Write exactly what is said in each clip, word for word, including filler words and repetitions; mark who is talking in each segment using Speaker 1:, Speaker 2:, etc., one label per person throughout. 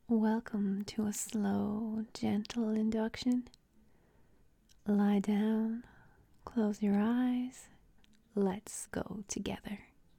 Speaker 1: Welcome to a slow, gentle induction. Lie down, close your eyes. Let's go together.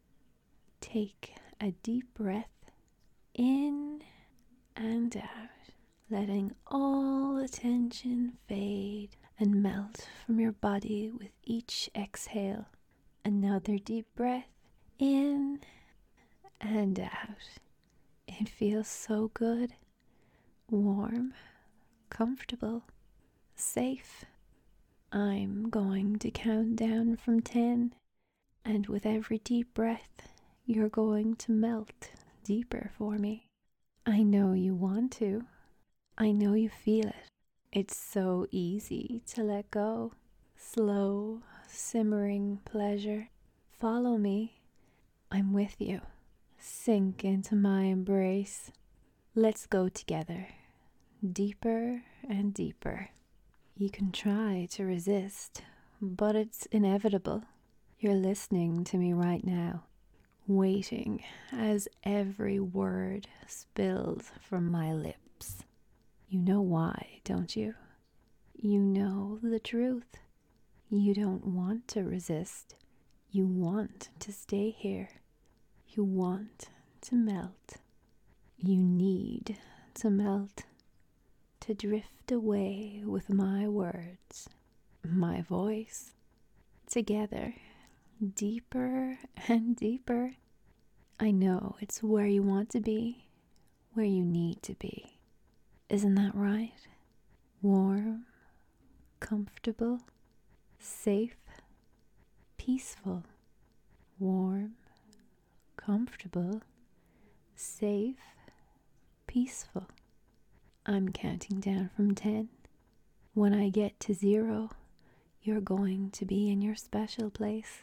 Speaker 1: Take a deep breath in and out, letting all the tension fade and melt from your body with each exhale. Another deep breath in and out. It feels so good, warm, comfortable, safe. I'm going to count down from ten, and with every deep breath, you're going to melt deeper for me. I know you want to. I know you feel it. It's so easy to let go. Slow, simmering pleasure. Follow me. I'm with you. Sink into my embrace. Let's go together, deeper and deeper. You can try to resist, but it's inevitable. You're listening to me right now, waiting as every word spills from my lips. You know why, don't you? You know the truth. You don't want to resist. You want to stay here. You want to melt. You need to melt, to drift away with my words, my voice, together, deeper and deeper. I know it's where you want to be, where you need to be. Isn't that right? Warm, comfortable, safe, peaceful. Warm, comfortable, safe, peaceful. I'm counting down from ten. When I get to zero, you're going to be in your special place.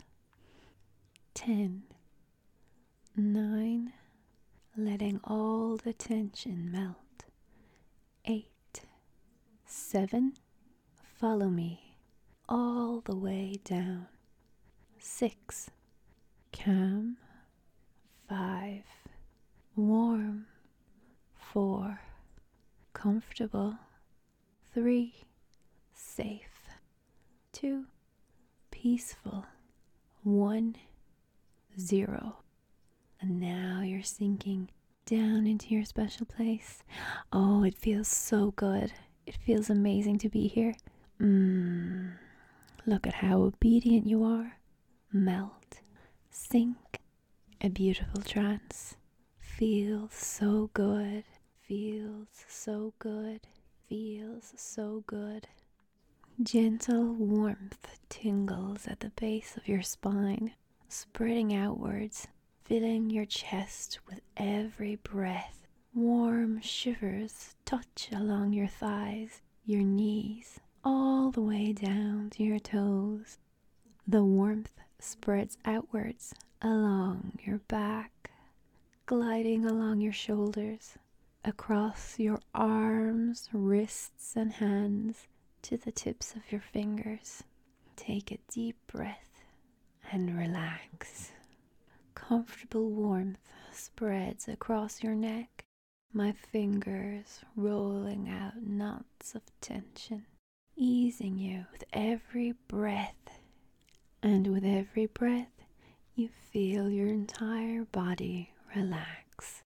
Speaker 1: ten, nine, letting all the tension melt. eight, seven, follow me all the way down. six, calm. five, warm. four, comfortable. three, safe. two, peaceful. one, zero. And now you're sinking down into your special place. Oh, it feels so good. It feels amazing to be here. Mmm. Look at how obedient you are. Melt. Sink. A beautiful trance. Feels so good. Feels so good. Feels so good. Gentle warmth tingles at the base of your spine, spreading outwards, filling your chest with every breath. Warm shivers touch along your thighs, your knees, all the way down to your toes. The warmth spreads outwards along your back, gliding along your shoulders, across your arms, wrists, and hands to the tips of your fingers. Take a deep breath and relax. Comfortable warmth spreads across your neck, my fingers rolling out knots of tension, easing you with every breath. And with every breath, you feel your entire body relax.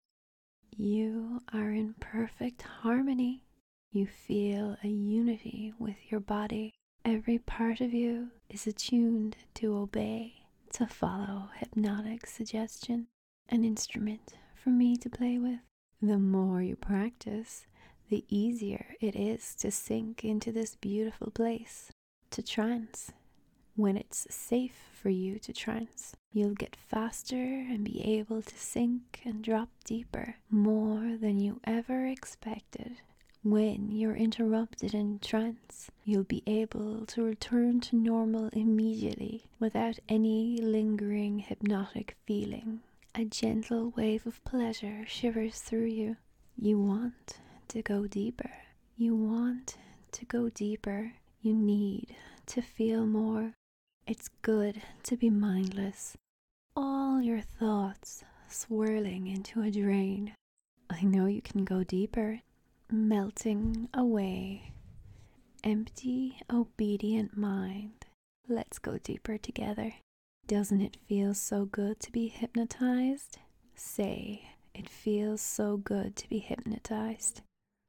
Speaker 1: You are in perfect harmony. You feel a unity with your body. Every part of you is attuned to obey, to follow hypnotic suggestion, an instrument for me to play with. The more you practice, the easier it is to sink into this beautiful place, to trance. When it's safe for you to trance, you'll get faster and be able to sink and drop deeper, more than you ever expected. When you're interrupted in trance, you'll be able to return to normal immediately without any lingering hypnotic feeling. A gentle wave of pleasure shivers through you. You want to go deeper. You want to go deeper. You need to feel more. It's good to be mindless. All your thoughts swirling into a drain. I know you can go deeper, melting away. Empty, obedient mind. Let's go deeper together. Doesn't it feel so good to be hypnotized? Say, it feels so good to be hypnotized.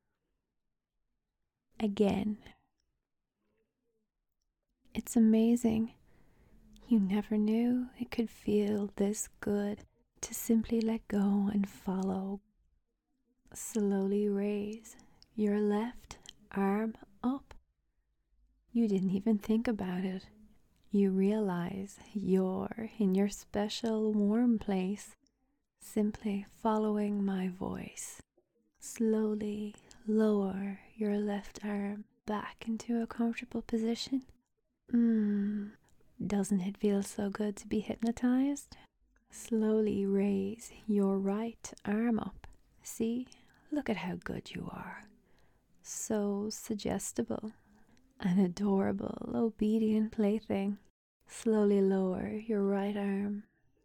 Speaker 1: Again. It's amazing. You never knew it could feel this good to simply let go and follow. Slowly raise your left arm up. You didn't even think about it. You realize you're in your special warm place, simply following my voice. Slowly lower your left arm back into a comfortable position. Mmm, doesn't it feel so good to be hypnotized? Slowly raise your right arm up. See, look at how good you are. So suggestible. An adorable, obedient plaything. Slowly lower your right arm.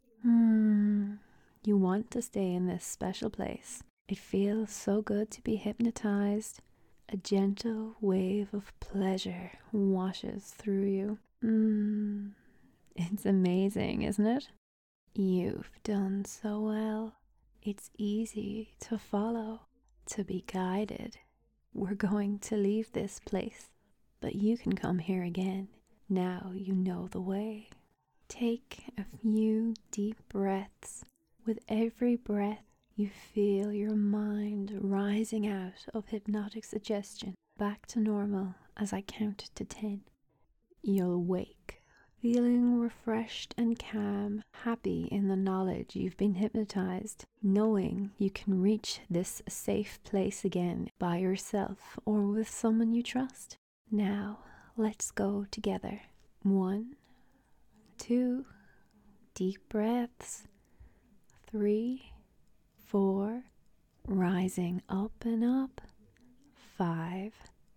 Speaker 1: Hmm, you want to stay in this special place. It feels so good to be hypnotized. A gentle wave of pleasure washes through you. Hmm, it's amazing, isn't it? You've done so well. It's easy to follow, to be guided. We're going to leave this place, but you can come here again. Now you know the way. Take a few deep breaths. With every breath, you feel your mind rising out of hypnotic suggestion back to normal as I count to ten. You'll wake, feeling refreshed and calm, happy in the knowledge you've been hypnotized, knowing you can reach this safe place again by yourself or with someone you trust. Now, let's go together. One, two, deep breaths. Three, four, rising up and up. Five,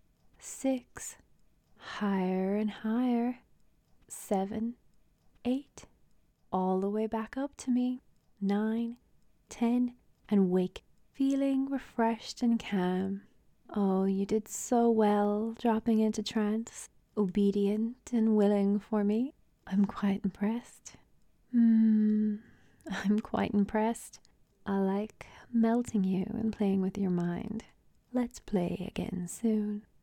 Speaker 1: six, higher and higher. Seven, eight, all the way back up to me. Nine, ten, and wake, feeling refreshed and calm. Oh, you did so well dropping into trance, obedient and willing for me. I'm quite impressed. Hmm, I'm quite impressed. I like melting you and playing with your mind. Let's play again soon.